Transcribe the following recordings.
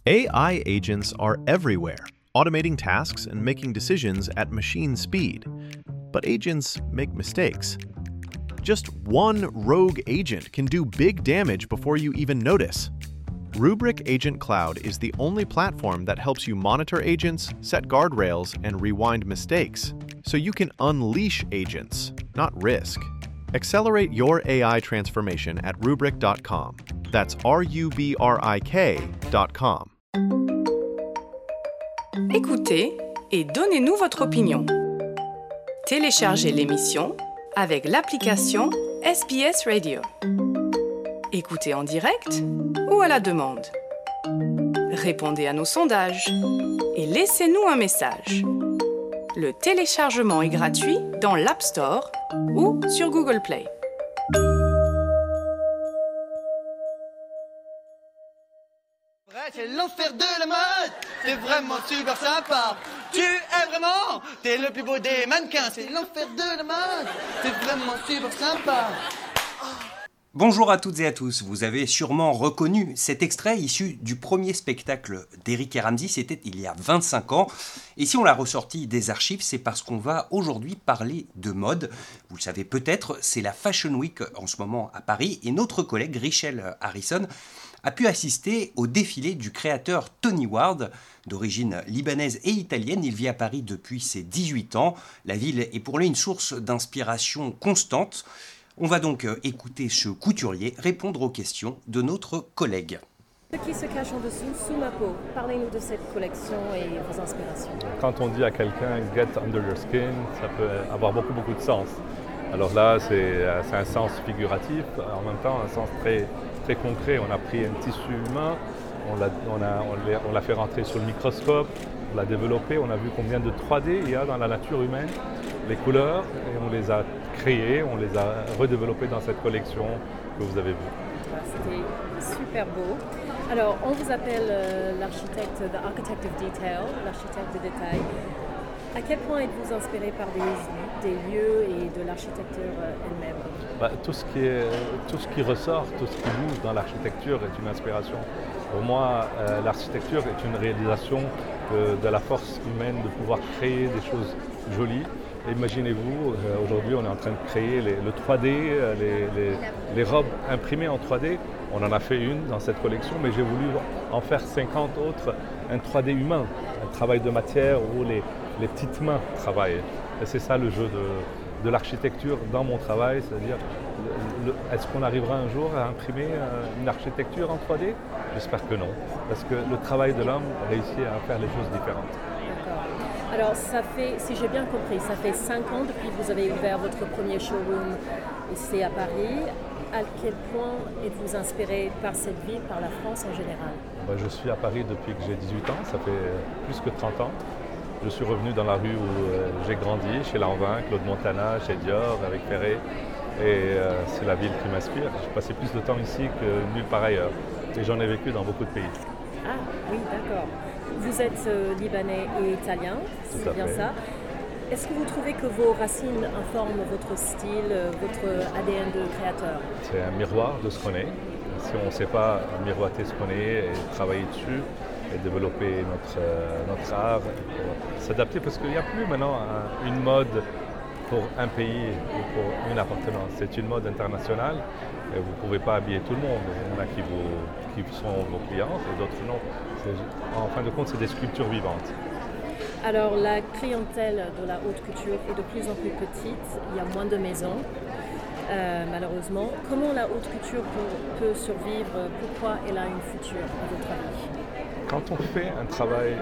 AI agents are everywhere, automating tasks and making decisions at machine speed. But agents make mistakes. Just one rogue agent can do big damage before you even notice. Rubrik Agent Cloud is the only platform that helps you monitor agents, set guardrails, and rewind mistakes, so you can unleash agents, not risk. Accelerate your AI transformation at Rubrik.com. That's RUBRIK.com. Écoutez et donnez-nous votre opinion. Téléchargez l'émission avec l'application SBS Radio. Écoutez en direct ou à la demande. Répondez à nos sondages et laissez-nous un message. Le téléchargement est gratuit dans l'App Store ou sur Google Play. C'est l'enfer de la mode, t'es vraiment super sympa. Tu es vraiment, t'es le plus beau des mannequins. C'est l'enfer de la mode, t'es vraiment super sympa. Bonjour à toutes et à tous, vous avez sûrement reconnu cet extrait issu du premier spectacle d'Eric et Ramzy, c'était il y a 25 ans. Et si on l'a ressorti des archives, c'est parce qu'on va aujourd'hui parler de mode. Vous le savez peut-être, c'est la Fashion Week en ce moment à Paris et notre collègue Richelle Harrison a pu assister au défilé du créateur Tony Ward. D'origine libanaise et italienne, il vit à Paris depuis ses 18 ans. La ville est pour lui une source d'inspiration constante. On va donc écouter ce couturier répondre aux questions de notre collègue. Ce qui se cache en dessous, sous ma peau, parlez-nous de cette collection et vos inspirations. Quand on dit à quelqu'un « get under your skin », ça peut avoir beaucoup de sens. Alors là, c'est un sens figuratif, en même temps un sens très concret. On a pris un tissu humain, on l'a fait rentrer sous le microscope, on l'a développé, on a vu combien de 3D il y a dans la nature humaine, les couleurs, et on les a créées, on les a redéveloppées dans cette collection que vous avez vue. C'était super beau. Alors, on vous appelle l'architecte, the architect of detail, l'architecte de détail. À quel point êtes-vous inspiré par des lieux et de l'architecture elle-même ? Tout ce qui ressort, tout ce qui bouge dans l'architecture est une inspiration. Pour moi, l'architecture est une réalisation de la force humaine de pouvoir créer des choses jolies. Imaginez-vous, aujourd'hui on est en train de créer le 3D, les robes imprimées en 3D. On en a fait une dans cette collection, mais j'ai voulu en faire 50 autres, un 3D humain, un travail de matière où les petites mains travaillent. Et c'est ça le jeu de l'architecture dans mon travail, c'est-à-dire est-ce qu'on arrivera un jour à imprimer une architecture en 3D ? J'espère que non, parce que le travail de l'homme réussit à faire les choses différentes. Alors, ça fait, si j'ai bien compris, ça fait 5 ans depuis que vous avez ouvert votre premier showroom ici à Paris. À quel point êtes-vous inspiré par cette ville, par la France en général ? Je suis à Paris depuis que j'ai 18 ans, ça fait plus que 30 ans. Je suis revenu dans la rue où j'ai grandi, chez Lanvin, Claude Montana, chez Dior, avec Ferré. Et c'est la ville qui m'inspire. J'ai passé plus de temps ici que nulle part ailleurs. Et j'en ai vécu dans beaucoup de pays. Ah oui, d'accord. Vous êtes libanais et italien, c'est bien ça. Est-ce que vous trouvez que vos racines informent votre style, votre ADN de créateur ? C'est un miroir de ce qu'on est. Si on ne sait pas miroiter ce qu'on est et travailler dessus et développer notre art, s'adapter, parce qu'il n'y a plus maintenant une mode pour un pays ou pour une appartenance. C'est une mode internationale et vous ne pouvez pas habiller tout le monde. Il y en a qui sont vos clients et d'autres non. En fin de compte, c'est des sculptures vivantes. Alors, la clientèle de la haute couture est de plus en plus petite. Il y a moins de maisons, malheureusement. Comment la haute couture peut survivre ? Pourquoi elle a une future, à votre avis ? Quand on fait un travail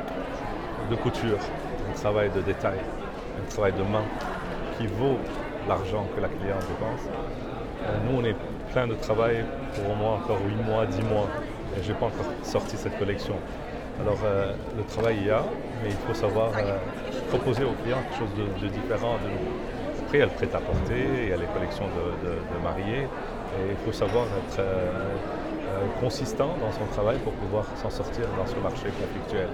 de couture, un travail de détail, un travail de main qui vaut l'argent que la cliente dépense, nous, on est plein de travail pour au moins encore 8 mois, 10 mois. Et je n'ai pas encore sorti cette collection. Alors, le travail il y a, mais il faut savoir proposer aux clients quelque chose de différent de nous. Après, il y a le prêt-à-porter, il y a les collections de mariés. Et il faut savoir être consistant dans son travail pour pouvoir s'en sortir dans ce marché conflictuel.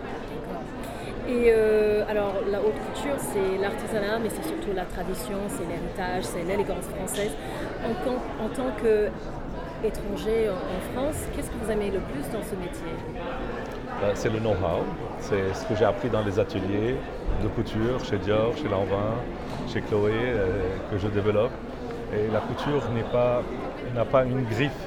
Et alors, la haute couture, c'est l'artisanat, mais c'est surtout la tradition, c'est l'héritage, c'est l'élégance française. En tant qu'étranger en France, qu'est-ce que vous aimez le plus dans ce métier ? C'est le know-how, c'est ce que j'ai appris dans les ateliers de couture, chez Dior, chez Lanvin, chez Chloé, que je développe. Et la couture n'a pas une griffe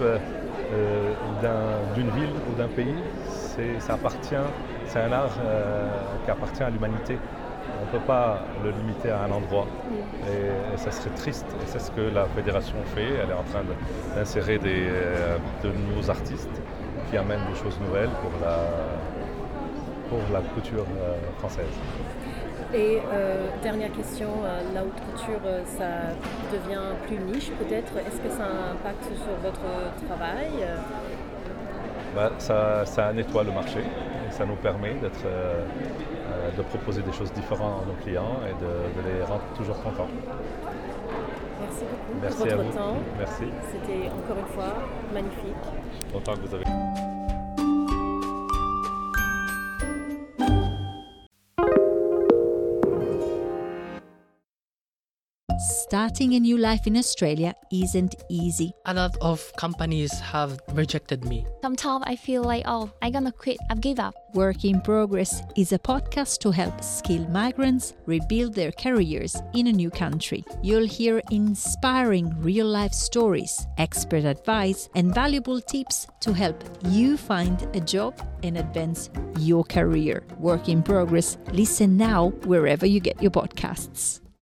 d'une ville ou d'un pays, c'est un art qui appartient à l'humanité. On ne peut pas le limiter à un endroit et ça serait triste. Et c'est ce que la fédération fait. Elle est en train d'insérer de nouveaux artistes qui amènent des choses nouvelles pour la couture française. Et dernière question, la haute couture, ça devient plus niche peut-être. Est-ce que ça a un impact sur votre travail? Ça nettoie le marché et ça nous permet de proposer des choses différentes à nos clients et de les rendre toujours contents. Merci beaucoup Merci pour à votre vous. temps. Merci. C'était encore une fois magnifique. Content que vous avez... Starting a new life in Australia isn't easy. A lot of companies have rejected me. Sometimes I feel like, I'm gonna quit, I've give up. Work in Progress is a podcast to help skilled migrants rebuild their careers in a new country. You'll hear inspiring real-life stories, expert advice, and valuable tips to help you find a job and advance your career. Work in Progress. Listen now wherever you get your podcasts.